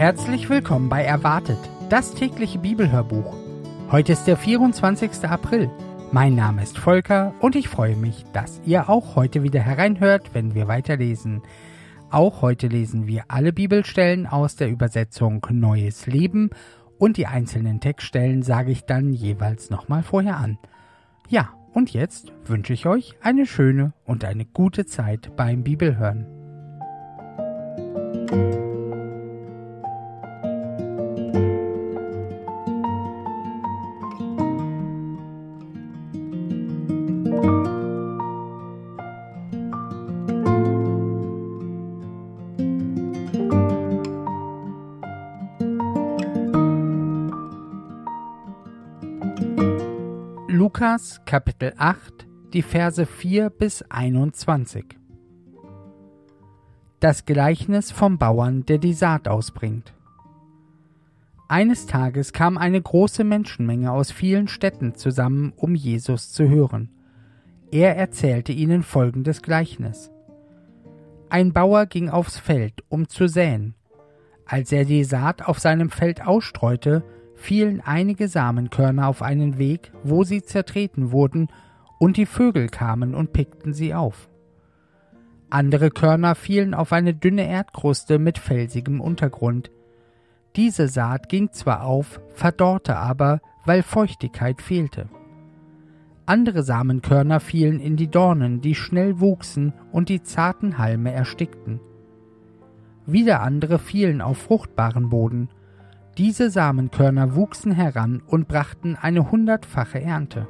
Herzlich willkommen bei Erwartet, das tägliche Bibelhörbuch. Heute ist der 24. April. Mein Name ist Volker und ich freue mich, dass ihr auch heute wieder hereinhört, wenn wir weiterlesen. Auch heute lesen wir alle Bibelstellen aus der Übersetzung Neues Leben und die einzelnen Textstellen sage ich dann jeweils nochmal vorher an. Ja, und jetzt wünsche ich euch eine schöne und eine gute Zeit beim Bibelhören. Lukas Kapitel 8, die Verse 4 bis 21. Das Gleichnis vom Bauern, der die Saat ausbringt. Eines Tages kam eine große Menschenmenge aus vielen Städten zusammen, um Jesus zu hören. Er erzählte ihnen folgendes Gleichnis. Ein Bauer ging aufs Feld, um zu säen. Als er die Saat auf seinem Feld ausstreute, fielen einige Samenkörner auf einen Weg, wo sie zertreten wurden, und die Vögel kamen und pickten sie auf. Andere Körner fielen auf eine dünne Erdkruste mit felsigem Untergrund. Diese Saat ging zwar auf, verdorrte aber, weil Feuchtigkeit fehlte. Andere Samenkörner fielen in die Dornen, die schnell wuchsen und die zarten Halme erstickten. Wieder andere fielen auf fruchtbaren Boden. Diese Samenkörner wuchsen heran und brachten eine 100-fache Ernte.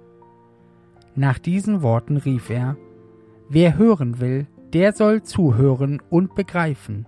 Nach diesen Worten rief er: Wer hören will, der soll zuhören und begreifen.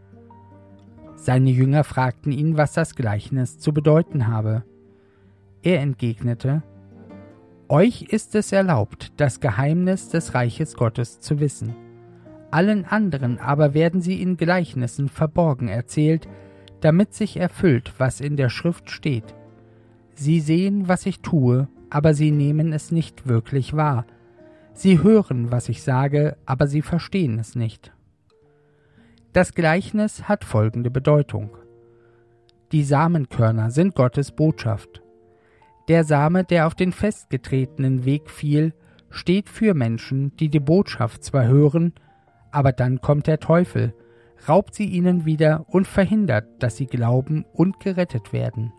Seine Jünger fragten ihn, was das Gleichnis zu bedeuten habe. Er entgegnete: Euch ist es erlaubt, das Geheimnis des Reiches Gottes zu wissen. Allen anderen aber werden sie in Gleichnissen verborgen erzählt, damit sich erfüllt, was in der Schrift steht. Sie sehen, was ich tue, aber sie nehmen es nicht wirklich wahr. Sie hören, was ich sage, aber sie verstehen es nicht. Das Gleichnis hat folgende Bedeutung. Die Samenkörner sind Gottes Botschaft. Der Same, der auf den festgetretenen Weg fiel, steht für Menschen, die die Botschaft zwar hören, aber dann kommt der Teufel, raubt sie ihnen wieder und verhindert, dass sie glauben und gerettet werden.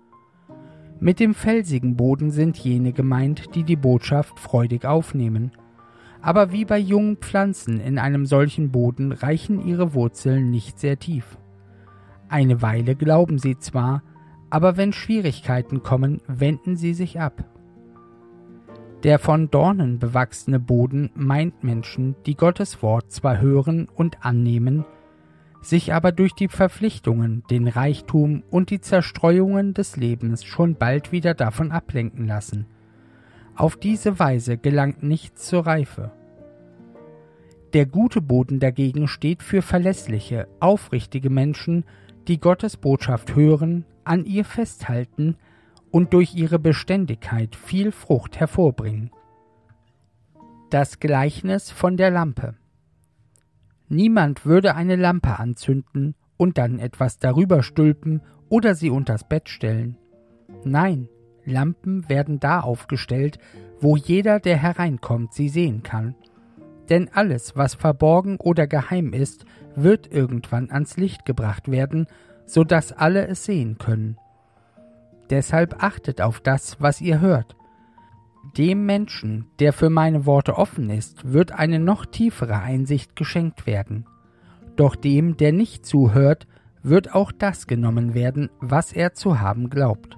Mit dem felsigen Boden sind jene gemeint, die die Botschaft freudig aufnehmen. Aber wie bei jungen Pflanzen in einem solchen Boden reichen ihre Wurzeln nicht sehr tief. Eine Weile glauben sie zwar, aber wenn Schwierigkeiten kommen, wenden sie sich ab. Der von Dornen bewachsene Boden meint Menschen, die Gottes Wort zwar hören und annehmen, sich aber durch die Verpflichtungen, den Reichtum und die Zerstreuungen des Lebens schon bald wieder davon ablenken lassen. Auf diese Weise gelangt nichts zur Reife. Der gute Boden dagegen steht für verlässliche, aufrichtige Menschen, die Gottes Botschaft hören, an ihr festhalten und durch ihre Beständigkeit viel Frucht hervorbringen. Das Gleichnis von der Lampe. Niemand würde eine Lampe anzünden und dann etwas darüber stülpen oder sie unters Bett stellen. Nein, Lampen werden da aufgestellt, wo jeder, der hereinkommt, sie sehen kann. Denn alles, was verborgen oder geheim ist, wird irgendwann ans Licht gebracht werden, so dass alle es sehen können. Deshalb achtet auf das, was ihr hört. Dem Menschen, der für meine Worte offen ist, wird eine noch tiefere Einsicht geschenkt werden. Doch dem, der nicht zuhört, wird auch das genommen werden, was er zu haben glaubt.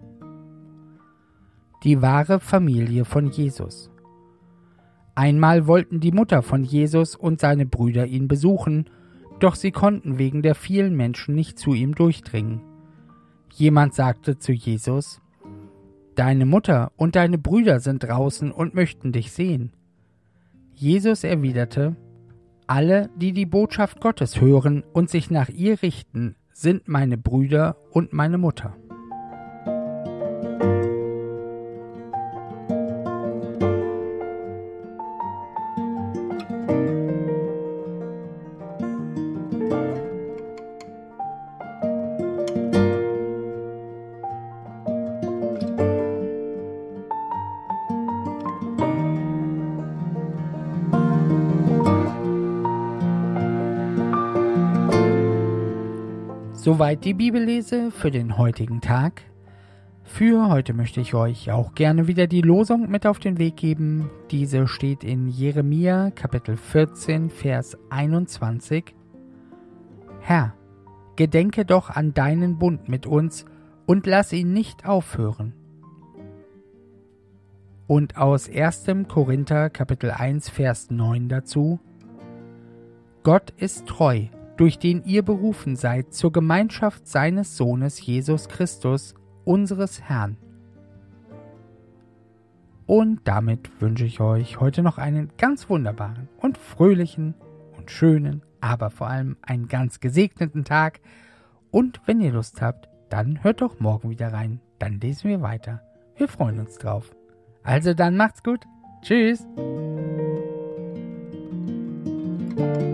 Die wahre Familie von Jesus. Einmal wollten die Mutter von Jesus und seine Brüder ihn besuchen, doch sie konnten wegen der vielen Menschen nicht zu ihm durchdringen. Jemand sagte zu Jesus: Deine Mutter und deine Brüder sind draußen und möchten dich sehen. Jesus erwiderte: Alle, die die Botschaft Gottes hören und sich nach ihr richten, sind meine Brüder und meine Mutter. Soweit die Bibellese für den heutigen Tag. Für heute möchte ich euch auch gerne wieder die Losung mit auf den Weg geben. Diese steht in Jeremia Kapitel 14, Vers 21. Herr, gedenke doch an deinen Bund mit uns und lass ihn nicht aufhören. Und aus 1. Korinther Kapitel 1, Vers 9 dazu. Gott ist treu, durch den ihr berufen seid zur Gemeinschaft seines Sohnes Jesus Christus, unseres Herrn. Und damit wünsche ich euch heute noch einen ganz wunderbaren und fröhlichen und schönen, aber vor allem einen ganz gesegneten Tag. Und wenn ihr Lust habt, dann hört doch morgen wieder rein. Dann lesen wir weiter. Wir freuen uns drauf. Also dann macht's gut. Tschüss.